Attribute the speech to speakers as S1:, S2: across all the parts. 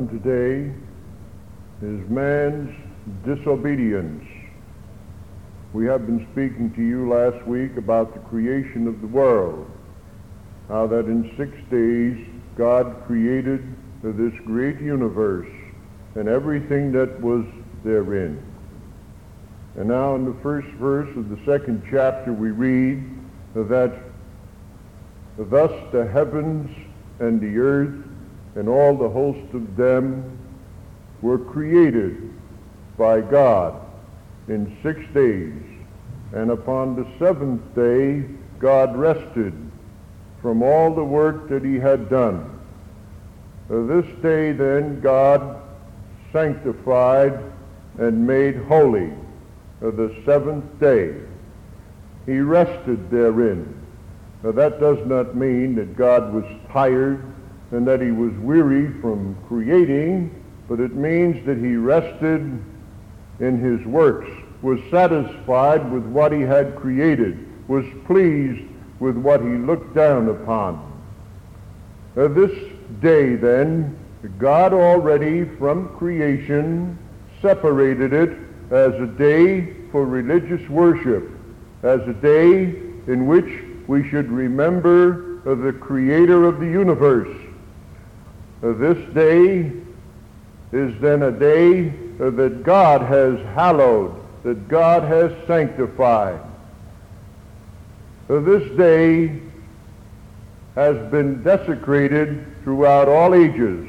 S1: Today is man's disobedience. We have been speaking to you last week about the creation of the world, how that in 6 days God created this great universe and everything that was therein. And now in the first verse of the 2nd chapter we read that thus the heavens and the earth and all the host of them were created by God in 6 days. And upon the 7th day, God rested from all the work that he had done. This day then God sanctified and made holy the 7th day. He rested therein. Now that does not mean that God was tired and that he was weary from creating, but it means that he rested in his works, was satisfied with what he had created, was pleased with what he looked down upon. This day then, God already from creation separated it as a day for religious worship, as a day in which we should remember the Creator of the universe. This day is then a day that God has hallowed, that God has sanctified. This day has been desecrated throughout all ages.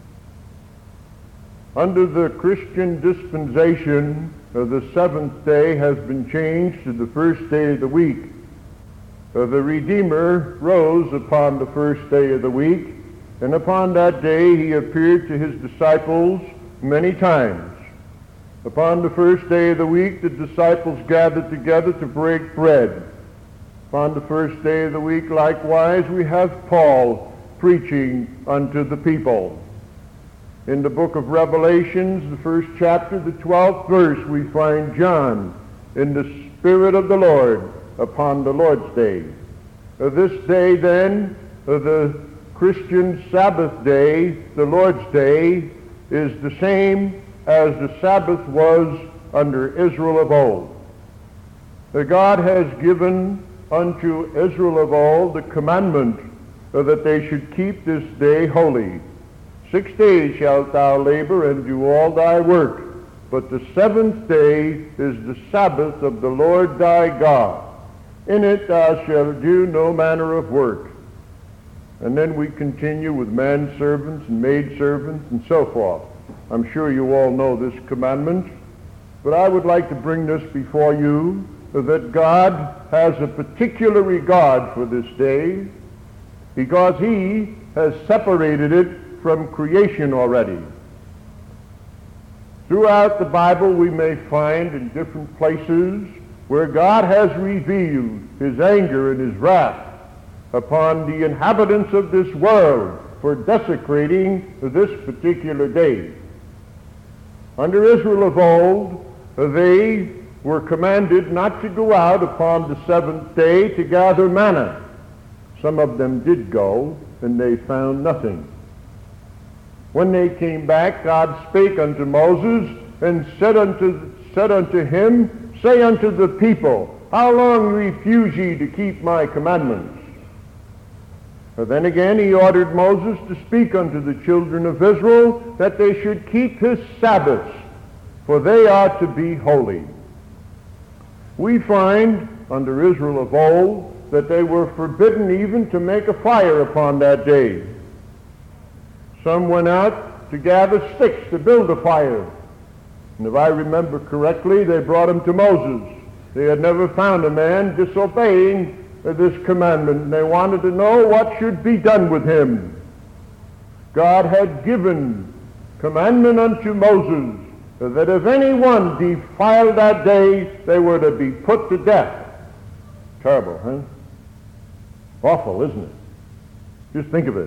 S1: Under the Christian dispensation, the 7th day has been changed to the first day of the week. The Redeemer rose upon the first day of the week, and upon that day he appeared to his disciples many times. Upon the first day of the week, the disciples gathered together to break bread. Upon the first day of the week, likewise, we have Paul preaching unto the people. In the book of Revelations, the 1st chapter, the 12th verse, we find John in the Spirit of the Lord upon the Lord's day. This day, then, the Christian Sabbath day, the Lord's day, is the same as the Sabbath was under Israel of old. God has given unto Israel of old the commandment that they should keep this day holy. 6 days shalt thou labor and do all thy work, but the 7th day is the Sabbath of the Lord thy God. In it thou shalt do no manner of work. And then we continue with manservants and maidservants and so forth. I'm sure you all know this commandment, but I would like to bring this before you, that God has a particular regard for this day because he has separated it from creation already. Throughout the Bible we may find in different places where God has revealed his anger and his wrath upon the inhabitants of this world for desecrating this particular day. Under Israel of old, they were commanded not to go out upon the 7th day to gather manna. Some of them did go, and they found nothing. When they came back, God spake unto Moses and said unto him, Say unto the people, How long refuse ye to keep my commandments? Then again he ordered Moses to speak unto the children of Israel that they should keep his Sabbaths, for they are to be holy. We find under Israel of old that they were forbidden even to make a fire upon that day. Some went out to gather sticks to build a fire. And if I remember correctly, they brought them to Moses. They had never found a man disobeying this commandment, and they wanted to know what should be done with him. God had given commandment unto Moses that if anyone defiled that day, they were to be put to death. Terrible, huh? Awful, isn't it? Just think of it.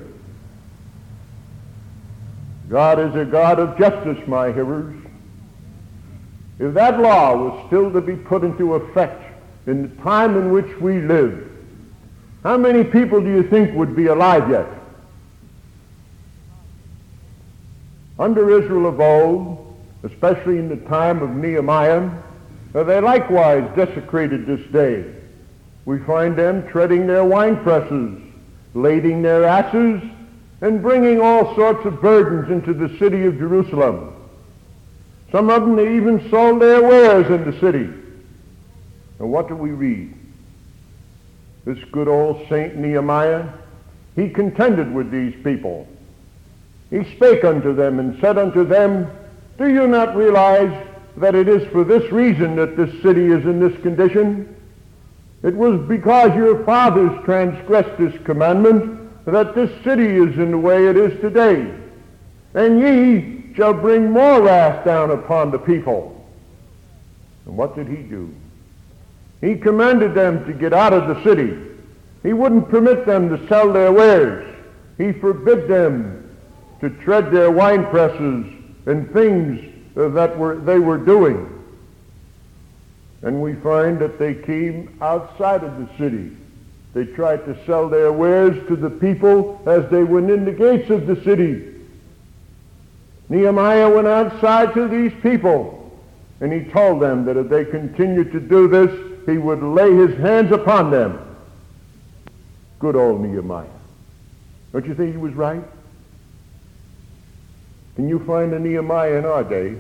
S1: God is a God of justice, my hearers. If that law was still to be put into effect in the time in which we live, how many people do you think would be alive yet? Under Israel of old, especially in the time of Nehemiah, they likewise desecrated this day. We find them treading their wine presses, lading their asses, and bringing all sorts of burdens into the city of Jerusalem. Some of them, they even sold their wares in the city. And what do we read? This good old Saint Nehemiah, he contended with these people. He spake unto them and said unto them, do you not realize that it is for this reason that this city is in this condition? It was because your fathers transgressed this commandment that this city is in the way it is today. And ye shall bring more wrath down upon the people. And what did he do? He commanded them to get out of the city. He wouldn't permit them to sell their wares. He forbid them to tread their wine presses and things that they were doing. And we find that they came outside of the city. They tried to sell their wares to the people as they went in the gates of the city. Nehemiah went outside to these people, and he told them that if they continued to do this, he would lay his hands upon them. Good old Nehemiah. Don't you think he was right? Can you find a Nehemiah in our day?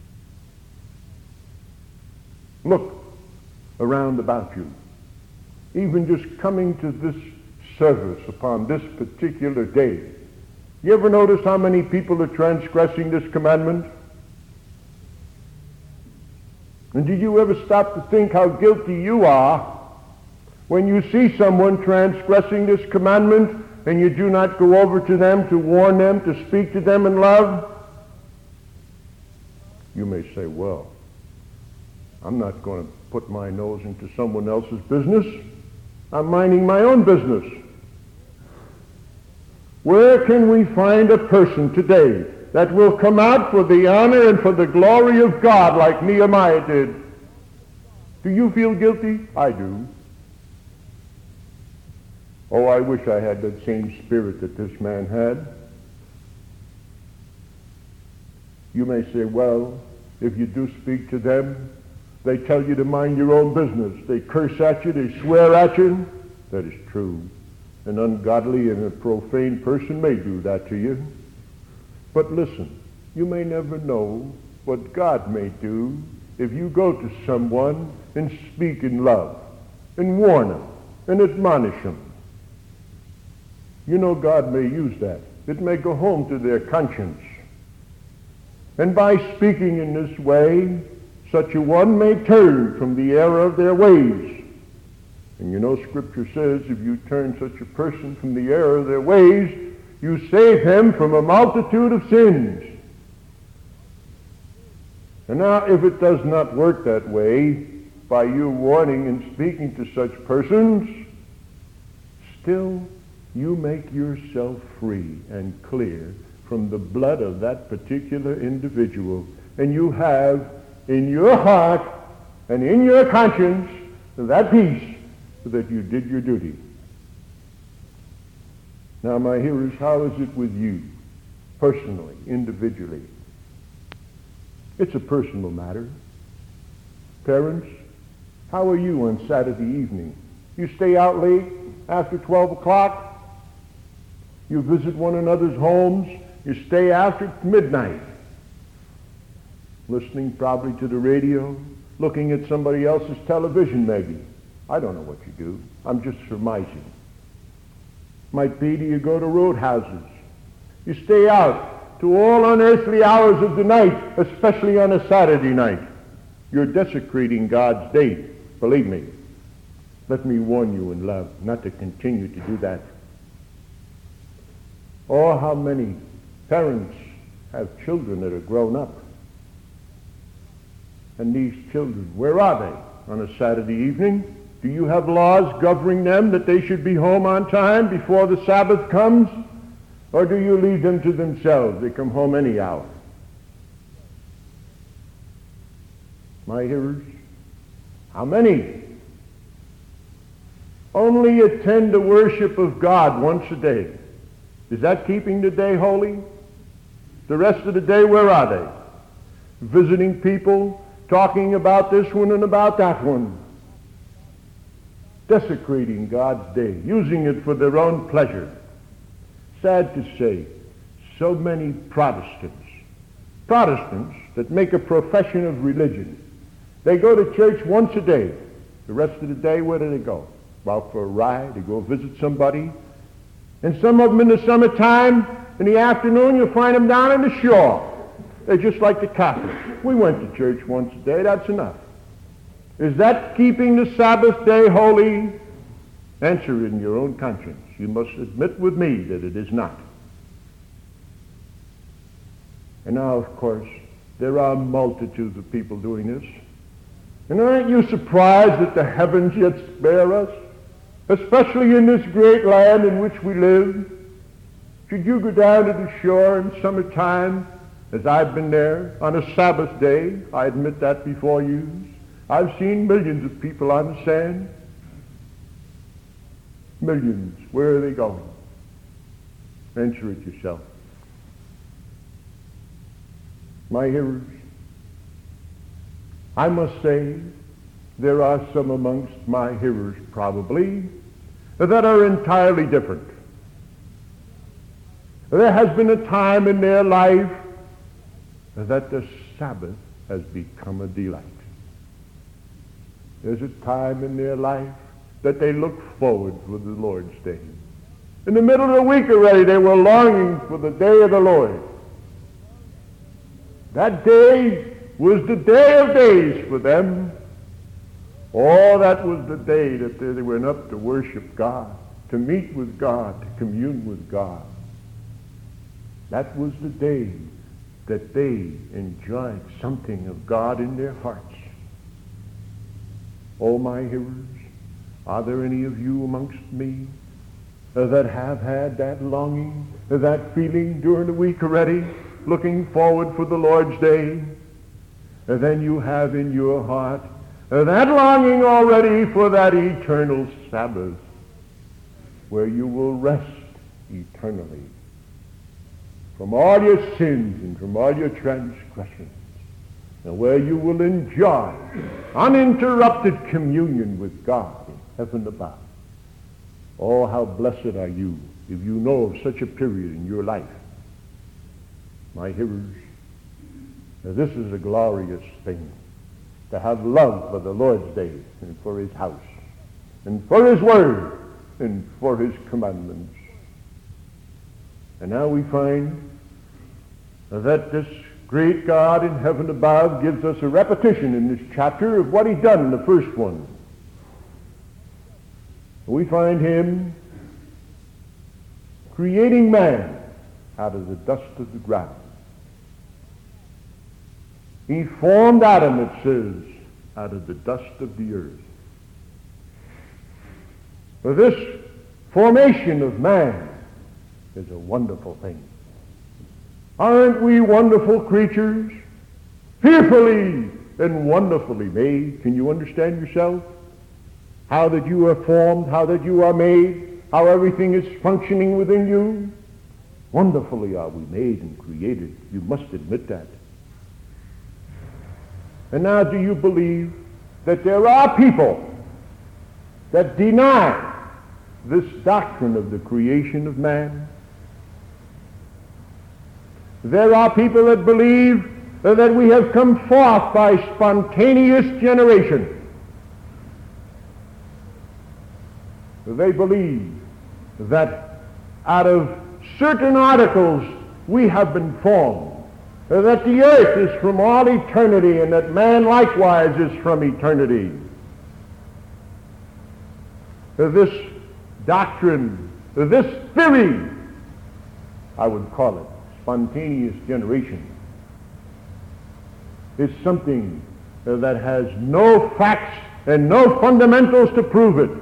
S1: Look around about you. Even just coming to this service upon this particular day. You ever notice how many people are transgressing this commandment? And did you ever stop to think how guilty you are when you see someone transgressing this commandment and you do not go over to them to warn them, to speak to them in love? You may say, well, I'm not going to put my nose into someone else's business. I'm minding my own business. Where can we find a person today that will come out for the honor and for the glory of God like Nehemiah did? Do you feel guilty? I do. Oh, I wish I had that same spirit that this man had. You may say, well, if you do speak to them, they tell you to mind your own business. They curse at you, they swear at you. That is true. An ungodly and a profane person may do that to you. But listen, you may never know what God may do if you go to someone and speak in love and warn them and admonish them. You know God may use that. It may go home to their conscience. And by speaking in this way, such a one may turn from the error of their ways. And you know Scripture says if you turn such a person from the error of their ways, you save him from a multitude of sins. And now if it does not work that way, by you warning and speaking to such persons, still you make yourself free and clear from the blood of that particular individual. And you have in your heart and in your conscience that peace that you did your duty. Now, my hearers, how is it with you, personally, individually? It's a personal matter. Parents, how are you on Saturday evening? You stay out late after 12 o'clock? You visit one another's homes? You stay after midnight? Listening probably to the radio, looking at somebody else's television maybe. I don't know what you do. I'm just surmising. Might be, do you go to roadhouses? You stay out to all unearthly hours of the night, especially on a Saturday night. You're desecrating God's day. Believe me. Let me warn you in love not to continue to do that. Oh, how many parents have children that are grown up. And these children, where are they on a Saturday evening? Do you have laws governing them that they should be home on time before the Sabbath comes? Or do you leave them to themselves? They come home any hour. My hearers, how many only attend the worship of God once a day? Is that keeping the day holy? The rest of the day, where are they? Visiting people, talking about this one and about that one. Desecrating God's day, using it for their own pleasure. Sad to say, so many Protestants that make a profession of religion, they go to church once a day. The rest of the day, where do they go? Out for a ride, they go visit somebody. And some of them in the summertime, in the afternoon, you'll find them down on the shore. They're just like the Catholics. We went to church once a day, that's enough. Is that keeping the Sabbath day holy? Answer in your own conscience. You must admit with me that it is not. And now, of course, there are multitudes of people doing this. And aren't you surprised that the heavens yet spare us? Especially in this great land in which we live. Should you go down to the shore in summertime, as I've been there, on a Sabbath day, I admit that before you, I've seen millions of people on the sand. Millions. Where are they going? Answer it yourself. My hearers, I must say there are some amongst my hearers probably that are entirely different. There has been a time in their life that the Sabbath has become a delight. There's a time in their life that they look forward for the Lord's day. In the middle of the week already, they were longing for the day of the Lord. That day was the day of days for them. Oh, that was the day that they went up to worship God, to meet with God, to commune with God. That was the day that they enjoyed something of God in their hearts. Oh, my hearers, are there any of you amongst me that have had that longing, that feeling during the week already, looking forward for the Lord's day? And then you have in your heart that longing already for that eternal Sabbath where you will rest eternally from all your sins and from all your transgressions, and where you will enjoy uninterrupted communion with God in heaven above. Oh, how blessed are you if you know of such a period in your life. My hearers, this is a glorious thing, to have love for the Lord's day and for his house and for his word and for his commandments. And now we find that this great God in heaven above gives us a repetition in this chapter of what he's done in the first one. We find him creating man out of the dust of the ground. He formed Adam, it says, out of the dust of the earth. For this formation of man is a wonderful thing. Aren't we wonderful creatures? Fearfully and wonderfully made. Can you understand yourself? How that you are formed, how that you are made, how everything is functioning within you? Wonderfully are we made and created. You must admit that. And now, do you believe that there are people that deny this doctrine of the creation of man? There are people that believe that we have come forth by spontaneous generation. They believe that out of certain articles we have been formed, that the earth is from all eternity, and that man likewise is from eternity. This doctrine, this theory, I would call it, spontaneous generation, is something that has no facts and no fundamentals to prove it.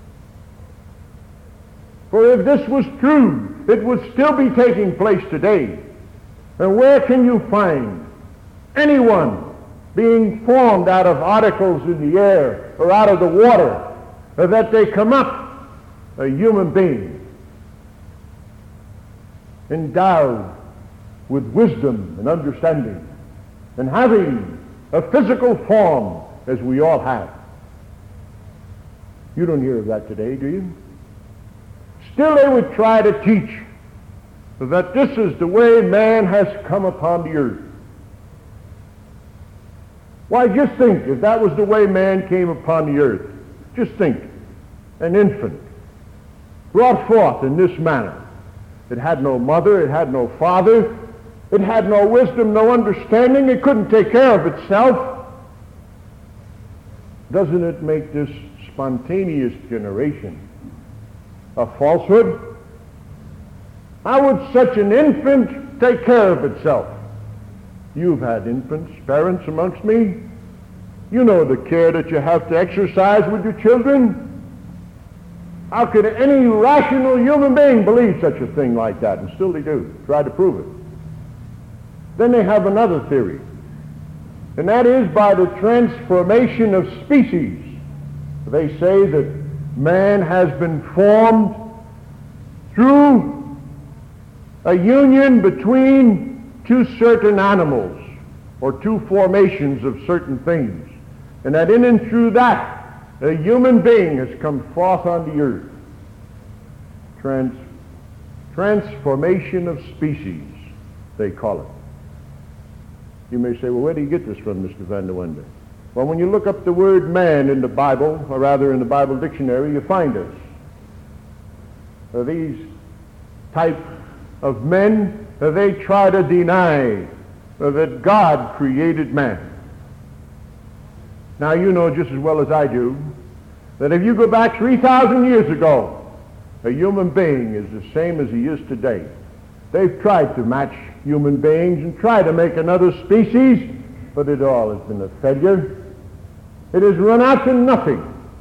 S1: For if this was true, it would still be taking place today. And where can you find anyone being formed out of articles in the air or out of the water, that they come up a human being endowed with wisdom and understanding, and having a physical form as we all have. You don't hear of that today, do you? Still they would try to teach that this is the way man has come upon the earth. Why, just think, if that was the way man came upon the earth, just think, an infant brought forth in this manner. It had no mother, it had no father, it had no wisdom, no understanding, it couldn't take care of itself. Doesn't it make this spontaneous generation a falsehood? How would such an infant take care of itself? You've had infants, parents amongst me. You know the care that you have to exercise with your children. How could any rational human being believe such a thing like that? And still they do. Try to prove it. Then they have another theory, and that is by the transformation of species. They say that man has been formed through a union between two certain animals or two formations of certain things, and that in and through that a human being has come forth on the earth. Transformation of species, they call it. You may say, well, where do you get this from, Mr. Van der Wende? Well, when you look up the word man in the Bible, or rather in the Bible dictionary, you find this. These type of men, they try to deny that God created man. Now, you know just as well as I do that if you go back 3,000 years ago, a human being is the same as he is today. They've tried to match human beings and try to make another species, but it all has been a failure. It has run out to nothing.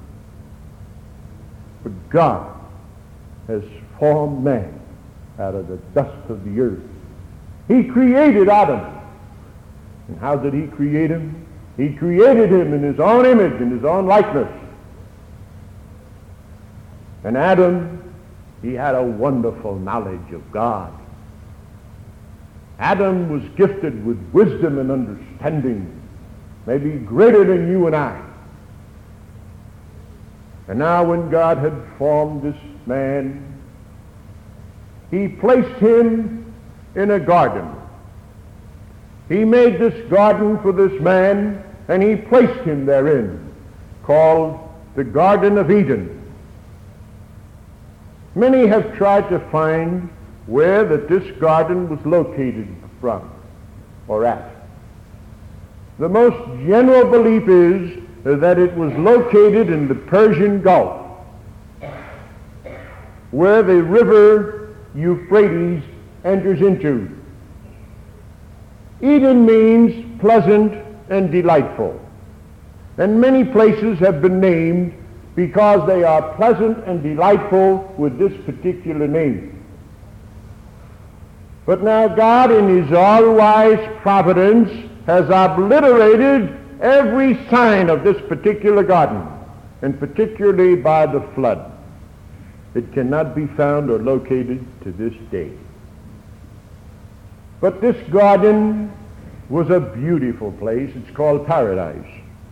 S1: But God has formed man out of the dust of the earth. He created Adam. And how did he create him? He created him in his own image, in his own likeness. And Adam, he had a wonderful knowledge of God. Adam was gifted with wisdom and understanding, maybe greater than you and I. And now when God had formed this man, he placed him in a garden. He made this garden for this man, and he placed him therein, called the Garden of Eden. Many have tried to find where that this garden was located from or at. The most general belief is that it was located in the Persian Gulf, where the river Euphrates enters into. Eden means pleasant and delightful, and many places have been named because they are pleasant and delightful with this particular name. But now God, in his all-wise providence, has obliterated every sign of this particular garden, and particularly by the flood. It cannot be found or located to this day. But this garden was a beautiful place. It's called paradise.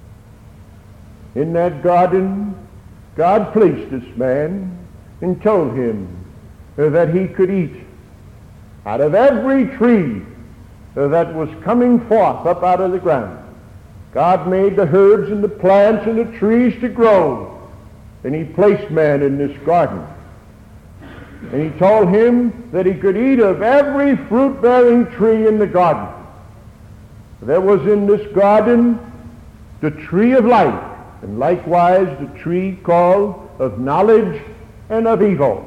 S1: In that garden, God placed this man and told him that he could eat out of every tree that was coming forth up out of the ground. God made the herbs and the plants and the trees to grow, and he placed man in this garden. And he told him that he could eat of every fruit-bearing tree in the garden. There was in this garden the tree of life, and likewise the tree called of knowledge and of evil.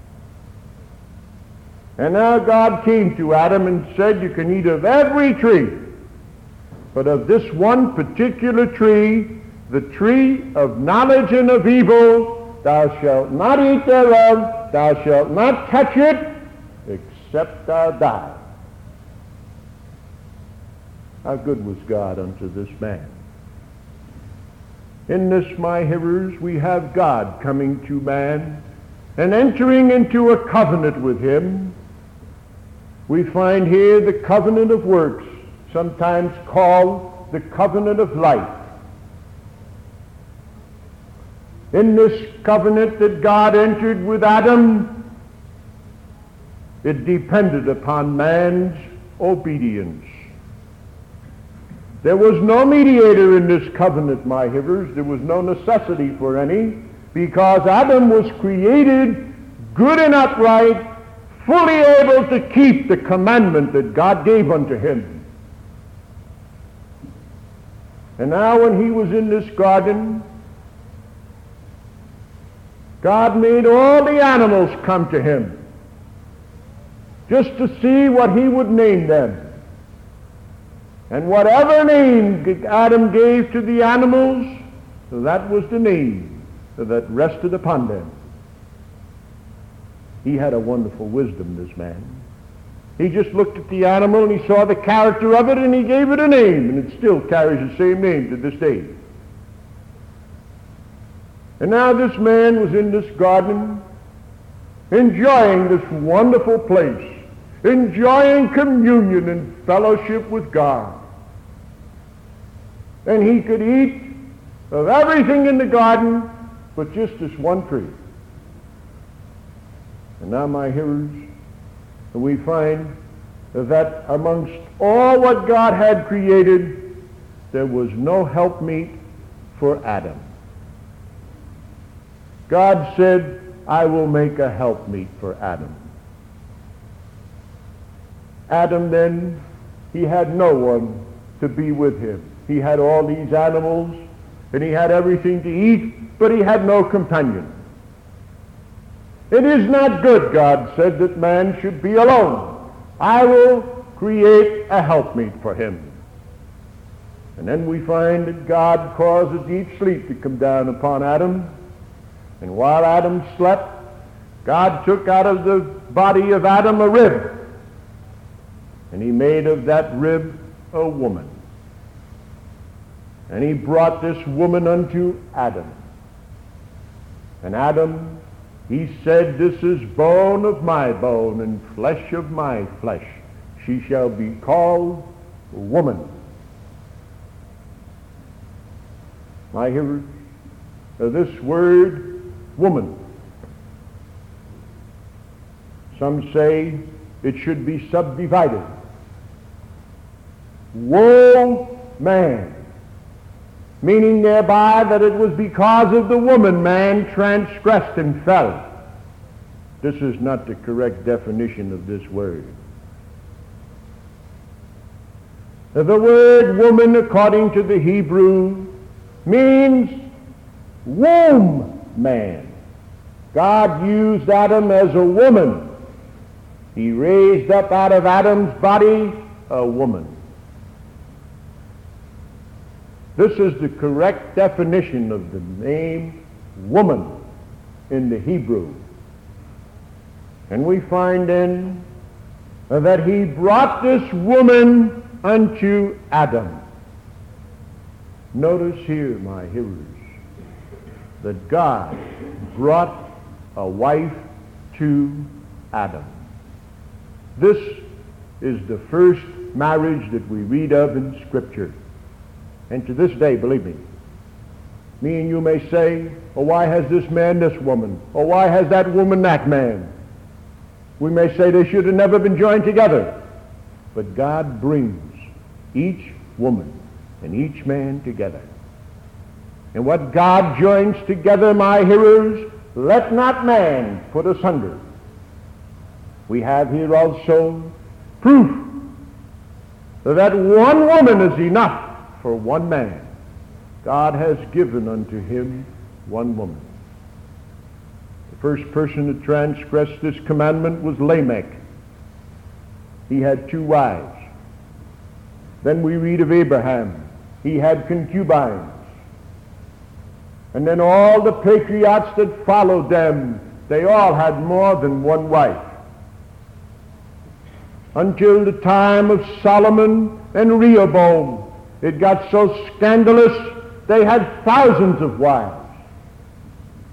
S1: And now God came to Adam and said, you can eat of every tree, but of this one particular tree, the tree of knowledge and of evil, thou shalt not eat thereof, thou shalt not touch it, except thou die. How good was God unto this man? In this, my hearers, we have God coming to man and entering into a covenant with him, we find here the covenant of works, sometimes called the covenant of life. In this covenant that God entered with Adam, it depended upon man's obedience. There was no mediator in this covenant, my hearers. There was no necessity for any, because Adam was created good and upright, fully able to keep the commandment that God gave unto him. And now when he was in this garden, God made all the animals come to him just to see what he would name them. And whatever name Adam gave to the animals, that was the name that rested upon them. He had a wonderful wisdom, this man. He just looked at the animal and he saw the character of it and he gave it a name, and it still carries the same name to this day. And now this man was in this garden, enjoying this wonderful place, enjoying communion and fellowship with God. And he could eat of everything in the garden but just this one tree. And now, my hearers, we find that amongst all what God had created, there was no helpmeet for Adam. God said, I will make a helpmeet for Adam. Adam then, he had no one to be with him. He had all these animals, and he had everything to eat, but he had no companion. It is not good, God said, that man should be alone. I will create a helpmeet for him. And then we find that God caused a deep sleep to come down upon Adam. And while Adam slept, God took out of the body of Adam a rib. And he made of that rib a woman. And he brought this woman unto Adam. And Adam, he said, this is bone of my bone and flesh of my flesh. She shall be called woman. My hearers, this word woman, some say it should be subdivided. Woe man, meaning thereby that it was because of the woman man transgressed and fell. This is not the correct definition of this word. The word woman, according to the Hebrew, means womb man. God used Adam as a woman. He raised up out of Adam's body a woman. This is the correct definition of the name woman in the Hebrew. And we find then that he brought this woman unto Adam. Notice here, my hearers, that God brought a wife to Adam. This is the first marriage that we read of in Scripture. And to this day, believe me and you may say, oh, why has this man this woman? Or why has that woman that man? We may say they should have never been joined together. But God brings each woman and each man together. And what God joins together, my hearers, let not man put asunder. We have here also proof that one woman is enough for one man. God has given unto him one woman. The first person to transgress this commandment was Lamech. He had 2 wives. Then we read of Abraham. He had concubines. And then all the patriots that followed them, they all had more than one wife. Until the time of Solomon and Rehoboam, it got so scandalous, they had thousands of wives.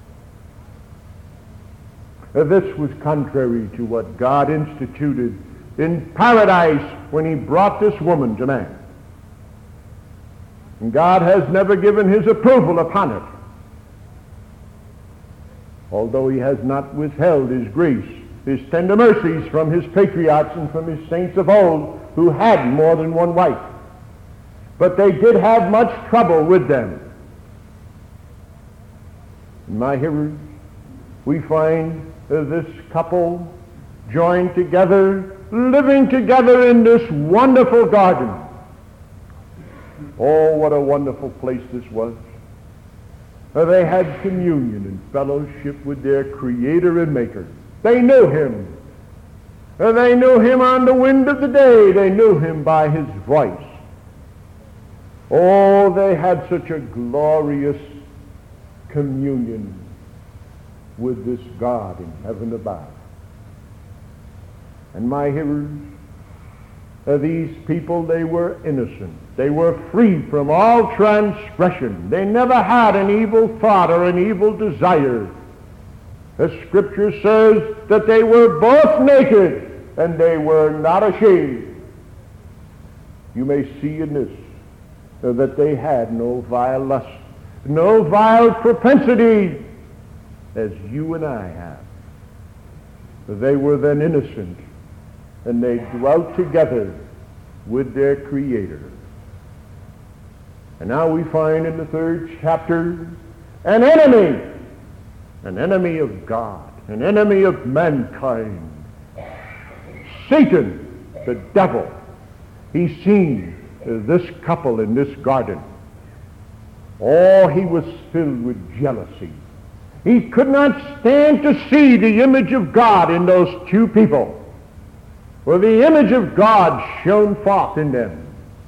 S1: This was contrary to what God instituted in paradise when he brought this woman to man. And God has never given his approval upon it, although he has not withheld his grace, his tender mercies from his patriarchs and from his saints of old who had more than one wife. But they did have much trouble with them. In my hearers, we find this couple joined together, living together in this wonderful garden. Oh, what a wonderful place this was. They had communion and fellowship with their Creator and Maker. They knew him. They knew him on the wind of the day. They knew him by his voice. Oh, they had such a glorious communion with this God in heaven above. And my hearers, these people, they were innocent. They were free from all transgression. They never had an evil thought or an evil desire. The Scripture says that they were both naked and they were not ashamed. You may see in this that they had no vile lust, no vile propensity as you and I have. They were then innocent, and they dwelt together with their Creator. And now we find in the 3rd chapter an enemy of God, an enemy of mankind. Satan, the devil, he's seen this couple in this garden. Oh, he was filled with jealousy. He could not stand to see the image of God in those two people, for the image of God shone forth in them.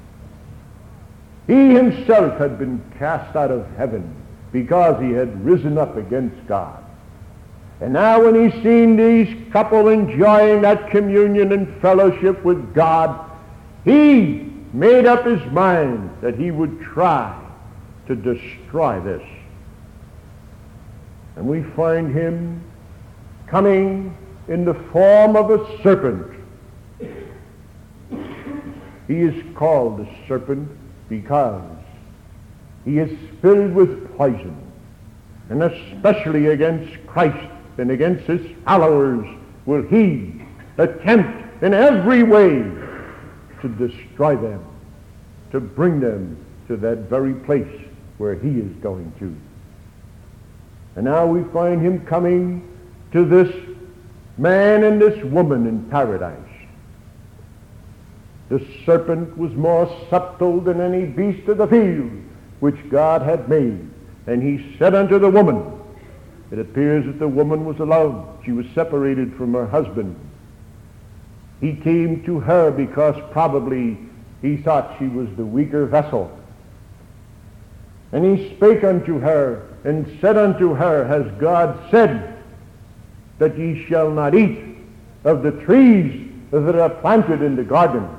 S1: He himself had been cast out of heaven because he had risen up against God. And now when he's seen these couple enjoying that communion and fellowship with God, he made up his mind that he would try to destroy this. And we find him coming in the form of a serpent. He is called the serpent because he is filled with poison, and especially against Christ and against his followers will he attempt in every way to destroy them, to bring them to that very place where he is going to. And now we find him coming to this man and this woman in paradise. The serpent was more subtle than any beast of the field which God had made. And he said unto the woman, it appears that the woman was alone. She was separated from her husband. He came to her because probably he thought she was the weaker vessel. And he spake unto her and said unto her, has God said that ye shall not eat of the trees that are planted in the garden?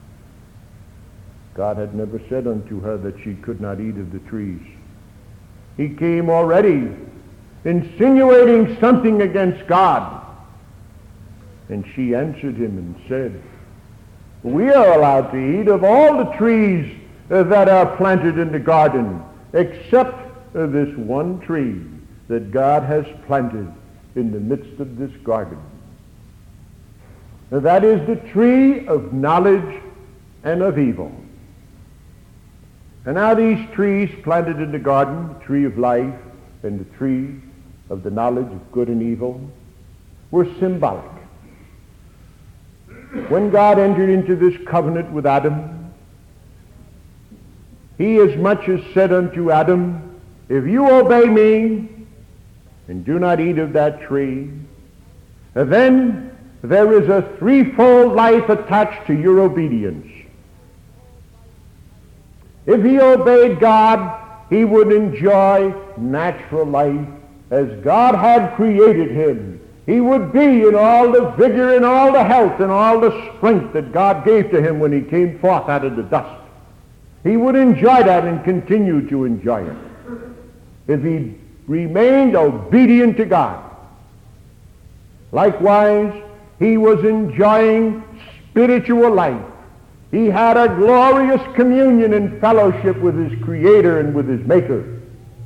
S1: God had never said unto her that she could not eat of the trees. He came already insinuating something against God. And she answered him and said, we are allowed to eat of all the trees that are planted in the garden, except this one tree that God has planted in the midst of this garden. That is the tree of knowledge and of evil. And now these trees planted in the garden, the tree of life and the tree of the knowledge of good and evil, were symbolic. When God entered into this covenant with Adam, he as much as said unto Adam, if you obey me and do not eat of that tree, then there is a threefold life attached to your obedience. If he obeyed God, he would enjoy natural life as God had created him. He would be in all the vigor and all the health and all the strength that God gave to him when he came forth out of the dust. He would enjoy that and continue to enjoy it if he remained obedient to God. Likewise, he was enjoying spiritual life. He had a glorious communion and fellowship with his Creator and with his Maker.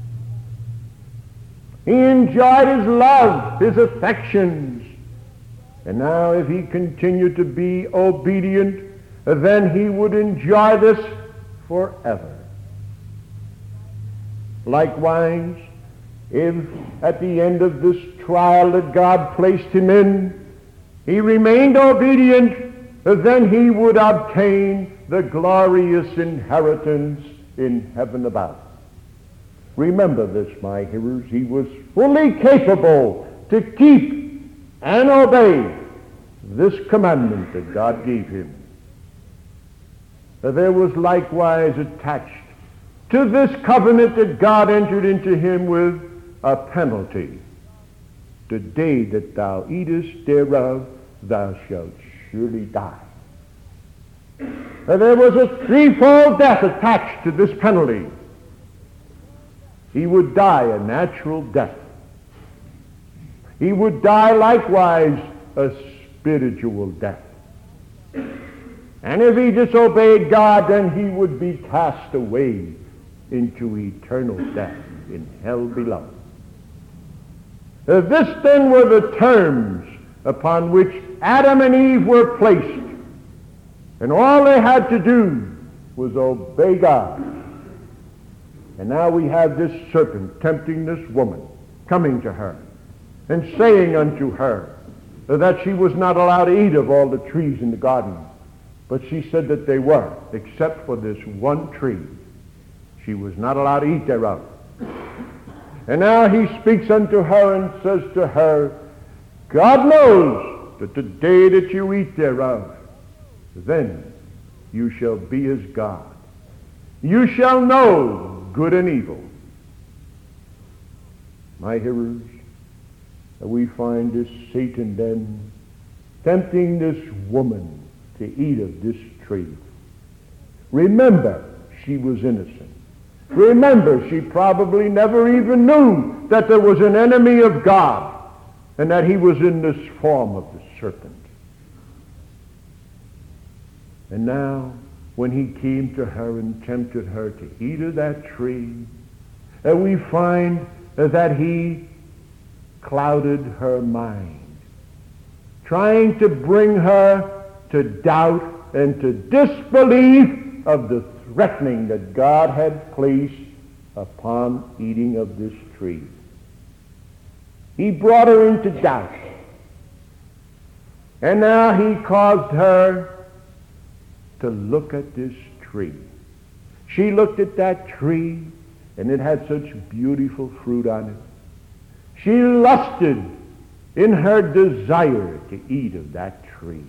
S1: He enjoyed his love, his affections. And now if he continued to be obedient, then he would enjoy this forever. Likewise, if at the end of this trial that God placed him in, he remained obedient, then he would obtain the glorious inheritance in heaven above. Remember this, my hearers. He was fully capable to keep and obey this commandment that God gave him. There was likewise attached to this covenant that God entered into him with a penalty. The day that thou eatest thereof, thou shalt surely die. There was a threefold death attached to this penalty. He would die a natural death. He would die likewise a spiritual death. And if he disobeyed God, then he would be cast away into eternal death in hell below. This then were the terms upon which Adam and Eve were placed. And all they had to do was obey God. And now we have this serpent tempting this woman, coming to her and saying unto her that she was not allowed to eat of all the trees in the garden. But she said that they were, except for this one tree. She was not allowed to eat thereof. And now he speaks unto her and says to her, God knows that the day that you eat thereof, then you shall be as God. You shall know good and evil. My hearers, we find this Satan then tempting this woman to eat of this tree. Remember, she was innocent. Remember, she probably never even knew that there was an enemy of God and that he was in this form of the serpent. And now, when he came to her and tempted her to eat of that tree, we find that he clouded her mind, trying to bring her to doubt and to disbelief of the threatening that God had placed upon eating of this tree. He brought her into doubt. And now he caused her to look at this tree. She looked at that tree, and it had such beautiful fruit on it. She lusted in her desire to eat of that tree.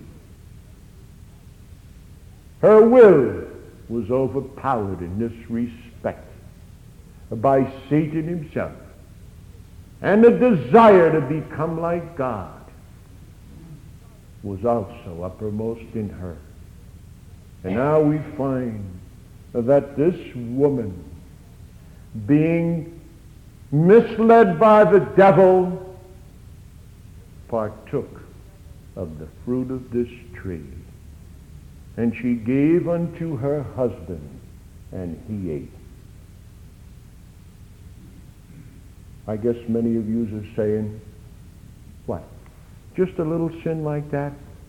S1: Her will was overpowered in this respect by Satan himself. And the desire to become like God was also uppermost in her. And now we find that this woman, being misled by the devil, partook of the fruit of this tree. And she gave unto her husband, and he ate. I guess many of you are saying, what? Just a little sin like that?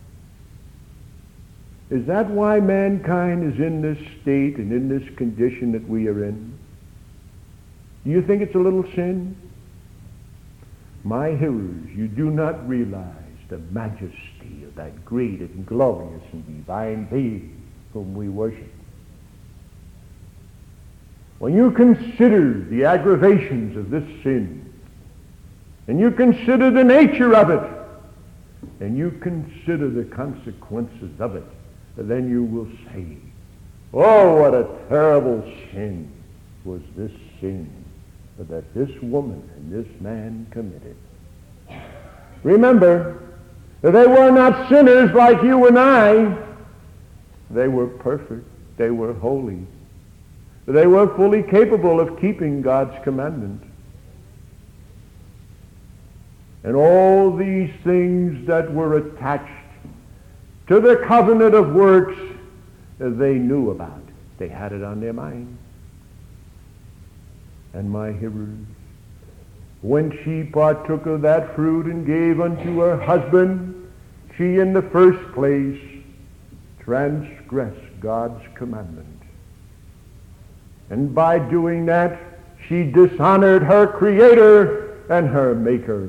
S1: Is that why mankind is in this state and in this condition that we are in? Do you think it's a little sin? My hearers, you do not realize the majesty of that great and glorious and divine being whom we worship. When you consider the aggravations of this sin, and you consider the nature of it, and you consider the consequences of it, then you will say, oh, what a terrible sin was this sin that this woman and this man committed. Remember, they were not sinners like you and I. They were perfect. They were holy. They were fully capable of keeping God's commandment. And all these things that were attached to the covenant of works they knew about. They had it on their mind. And my hearers, when she partook of that fruit and gave unto her husband, she in the first place transgressed God's commandment. And by doing that, she dishonored her Creator and her Maker.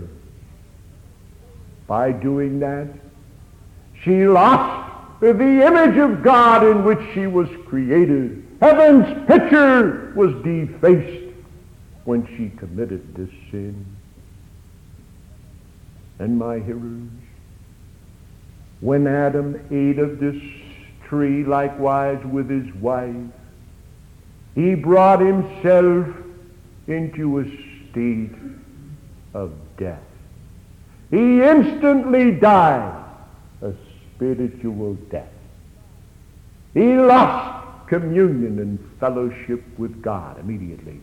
S1: By doing that, she lost the image of God in which she was created. Heaven's picture was defaced when she committed this sin. And my hearers, when Adam ate of this tree likewise with his wife, he brought himself into a state of death. He instantly died a spiritual death. He lost communion and fellowship with God immediately.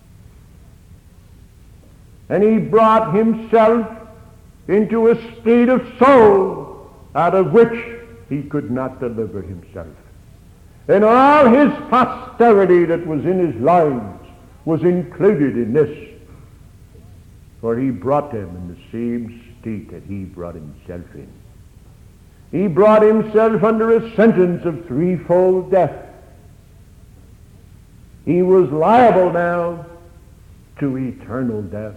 S1: And he brought himself into a state of soul out of which he could not deliver himself. And all his posterity that was in his lines was included in this. For he brought them in the same state that he brought himself in. He brought himself under a sentence of threefold death. He was liable now to eternal death.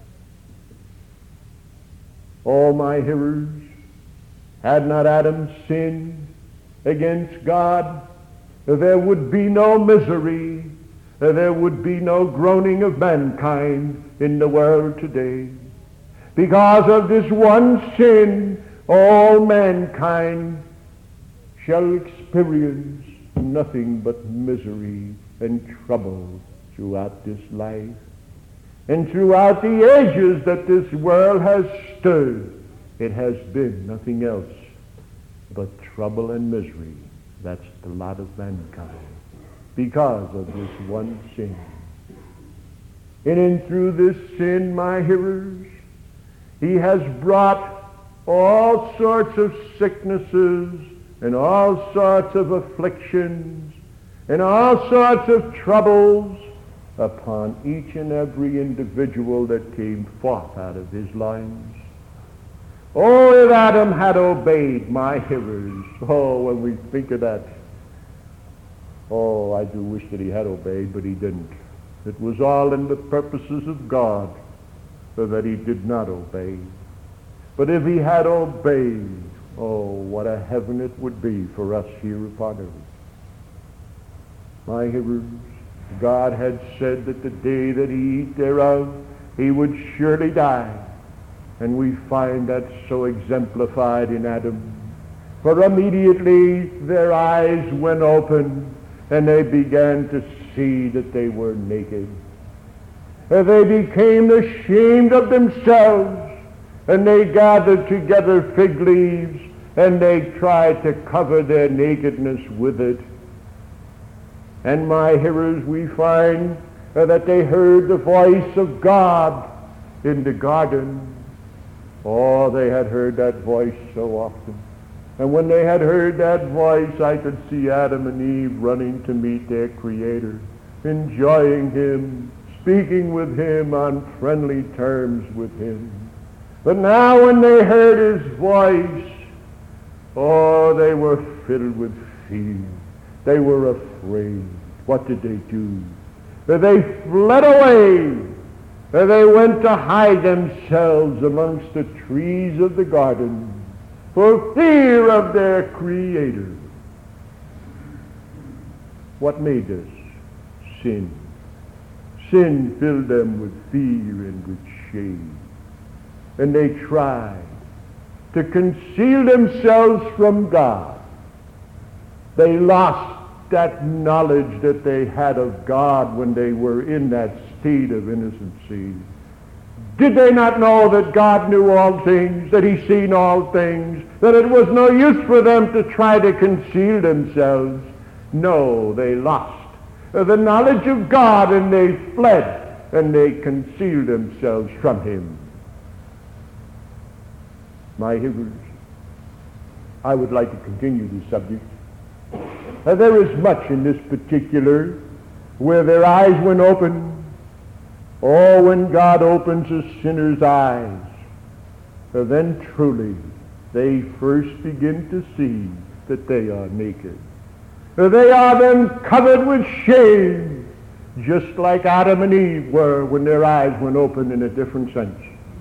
S1: Oh, my hearers, had not Adam sinned against God, there would be no misery, there would be no groaning of mankind in the world today. Because of this one sin, all mankind shall experience nothing but misery and trouble throughout this life. And throughout the ages that this world has stood, it has been nothing else but trouble and misery. That's the lot of mankind because of this one sin. And in through this sin, my hearers, he has brought all sorts of sicknesses and all sorts of afflictions and all sorts of troubles upon each and every individual that came forth out of his lines. Oh, if Adam had obeyed, my hearers, oh, when we think of that, oh, I do wish that he had obeyed, but he didn't. It was all in the purposes of God so that he did not obey. But if he had obeyed, oh, what a heaven it would be for us here upon earth. My hearers, God had said that the day that he eat thereof, he would surely die. And we find that so exemplified in Adam. For immediately their eyes went open and they began to see that they were naked. And they became ashamed of themselves, and they gathered together fig leaves and they tried to cover their nakedness with it. And my hearers, we find that they heard the voice of God in the garden. Oh, they had heard that voice so often. And when they had heard that voice, I could see Adam and Eve running to meet their Creator, enjoying him, speaking with him on friendly terms with him. But now when they heard his voice, oh, they were filled with fear. They were afraid. What did they do? They fled away. They went to hide themselves amongst the trees of the garden for fear of their Creator. What made this? Sin. Sin filled them with fear and with shame. And they tried to conceal themselves from God. They lost that knowledge that they had of God when they were in that state of innocency. Did they not know that God knew all things, that he seen all things, that it was no use for them to try to conceal themselves? No, they lost the knowledge of God, and they fled and they concealed themselves from him. My hearers, I would like to continue this subject. There is much in this particular where their eyes went open. Oh, when God opens a sinner's eyes, then truly they first begin to see that they are naked. They are then covered with shame, just like Adam and Eve were when their eyes went open in a different sense.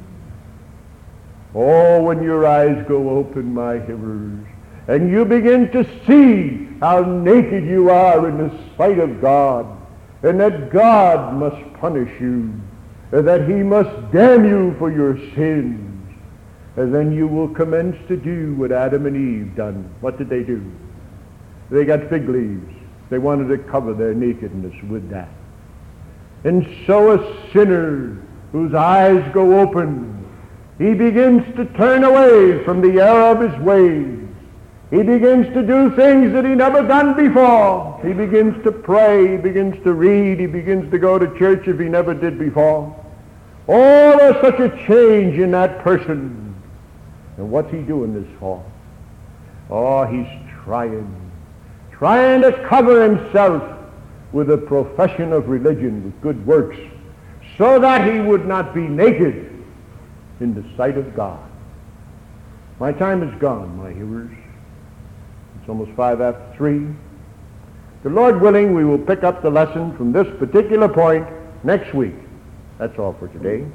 S1: Oh, when your eyes go open, my hearers, and you begin to see how naked you are in the sight of God, and that God must punish you, and that he must damn you for your sins, and then you will commence to do what Adam and Eve done. What did they do? They got fig leaves. They wanted to cover their nakedness with that. And so a sinner whose eyes go open, he begins to turn away from the error of his ways. He begins to do things that he never done before. He begins to pray. He begins to read. He begins to go to church if he never did before. Oh, there's such a change in that person. And what's he doing this for? Oh, he's trying to cover himself with a profession of religion, with good works, so that he would not be naked in the sight of God. My time is gone, my hearers. It's almost 3:05. The Lord willing, we will pick up the lesson from this particular point next week. That's all for today.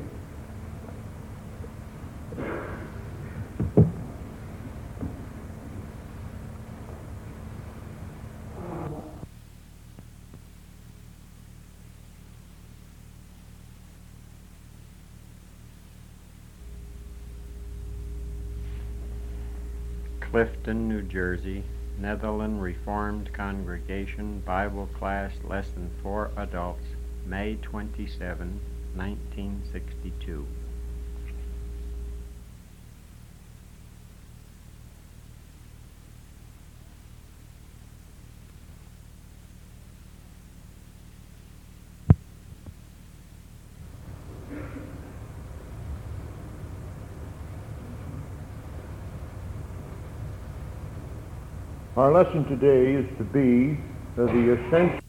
S2: Clifton, New Jersey, Netherland Reformed Congregation, Bible Class, Lesson 4 Adults, May 27, 1962.
S1: Our lesson today is to be the essential